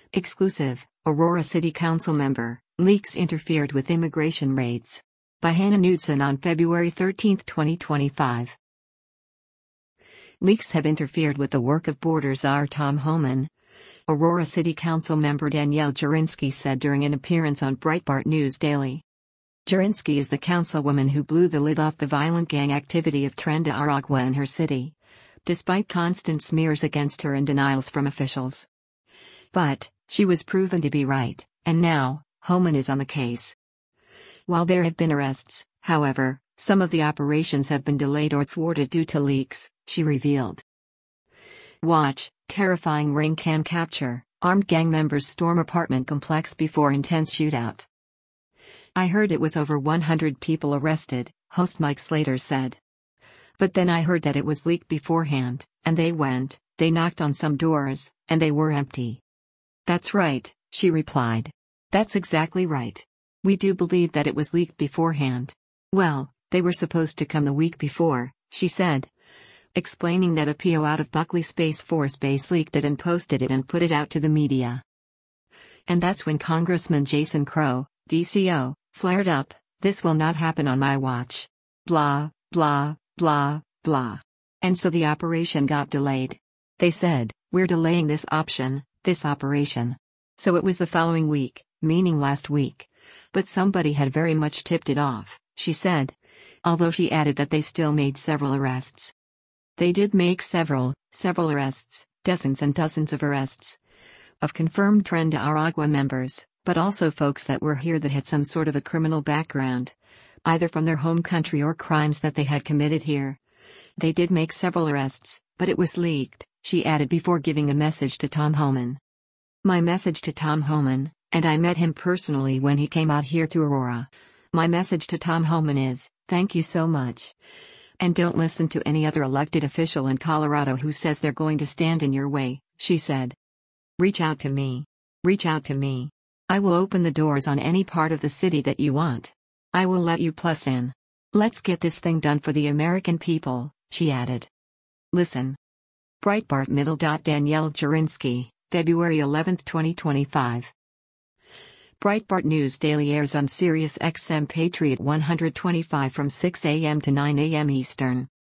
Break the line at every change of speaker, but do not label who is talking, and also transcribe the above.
Exclusive, Aurora City Council member, leaks interfered with immigration raids. By Hannah Knudsen on February 13, 2025. Leaks have interfered with the work of border czar Tom Homan. Aurora City Council member Danielle Jurinsky said during an appearance on Breitbart News Daily. Jurinsky is the councilwoman who blew the lid off the violent gang activity of Tren de Aragua in her city, despite constant smears against her and denials from officials. But she was proven to be right, and now Homan is on the case. While there have been arrests, however, some of the operations have been delayed or thwarted due to leaks, she revealed. Watch, terrifying ring cam capture, armed gang members storm apartment complex before intense shootout. I heard it was over 100 people arrested, host Mike Slater said. But then I heard that it was leaked beforehand, and they knocked on some doors, and they were empty. That's right, she replied. That's exactly right. We do believe that it was leaked beforehand. Well, they were supposed to come the week before, she said. Explaining that a PO out of Buckley Space Force Base leaked it and posted it and put it out to the media. And that's when Congressman Jason Crow, DCO, flared up, "This will not happen on my watch. Blah, blah, blah, blah." And so the operation got delayed. They said, "We're delaying this operation." So it was the following week, meaning last week. But somebody had very much tipped it off, she said. Although she added that they still made several arrests. They did make several arrests, dozens and dozens of arrests. Of confirmed Tren de Aragua members, but also folks that were here that had some sort of a criminal background. Either from their home country or crimes that they had committed here. They did make several arrests, but it was leaked, she added before giving a message to Tom Homan. My message to Tom Homan, and I met him personally when he came out here to Aurora. My message to Tom Homan is, thank you so much. And don't listen to any other elected official in Colorado who says they're going to stand in your way, she said. Reach out to me. Reach out to me. I will open the doors on any part of the city that you want. I will let you plus in. Let's get this thing done for the American people, she added. Listen. Breitbart Middle. Danielle Jurinsky, February 11, 2025. Breitbart News Daily airs on Sirius XM Patriot 125 from 6 a.m. to 9 a.m. Eastern.